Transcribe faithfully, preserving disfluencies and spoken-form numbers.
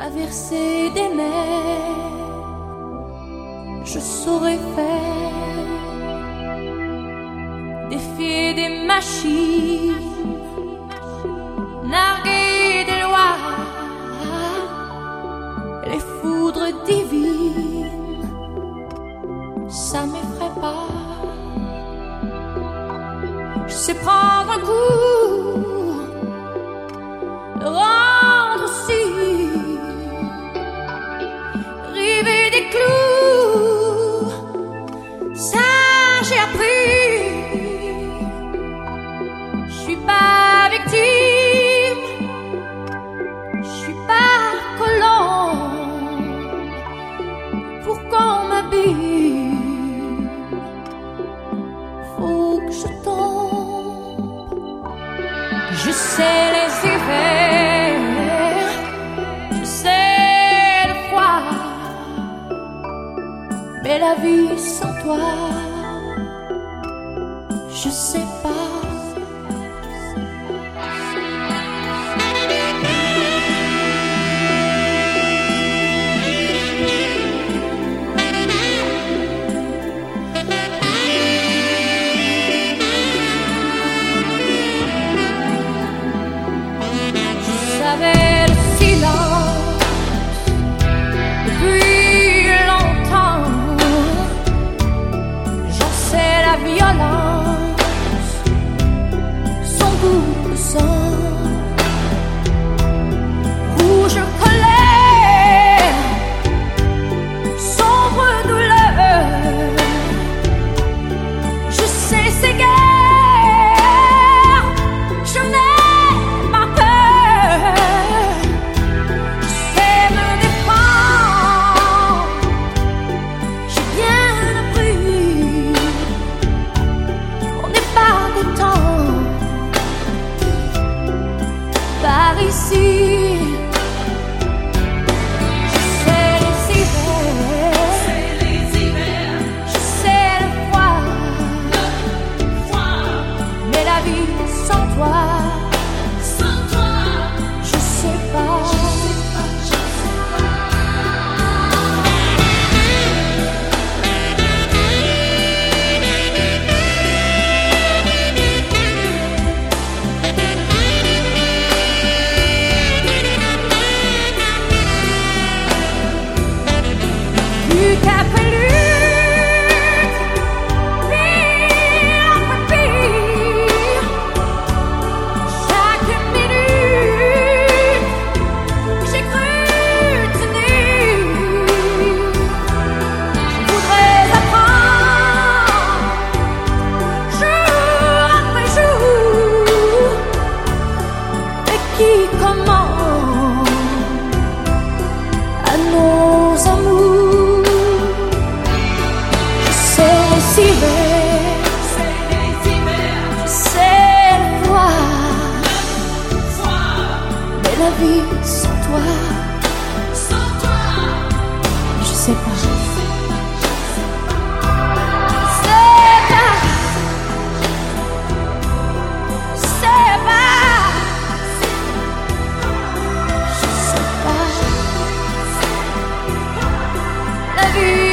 traverser des mers, je saurais faire, défier des machines, narguer des lois, les foudres divines, ça m'effraie pas. Je sais prendre un coup, le rendre aussi, river des clous, ça j'ai appris. Je suis pas victime, je suis pas colon, pour qu'on m'habille, faut que je tombe. Je sais les hivers, je sais le froid, mais la vie sans toi, je sais pas. J'avais le silence depuis longtemps, j'en sais la violence, son goût de sang, rouge colère, sombre douleur, je sais ces guerres, je n'ai pas peur. Par ici, je sais les hivers, je sais le froid, mais la vie sans toi, je sais pas. Lutte après lutte, pire après pire, chaque minute j'ai cru tenir. Je voudrais apprendre jour après jour, et qui commande à nos amours. C'est les hivers, c'est le froid, mais la vie sans toi, je sais pas. C'est pas, c'est pas, je sais pas. La vie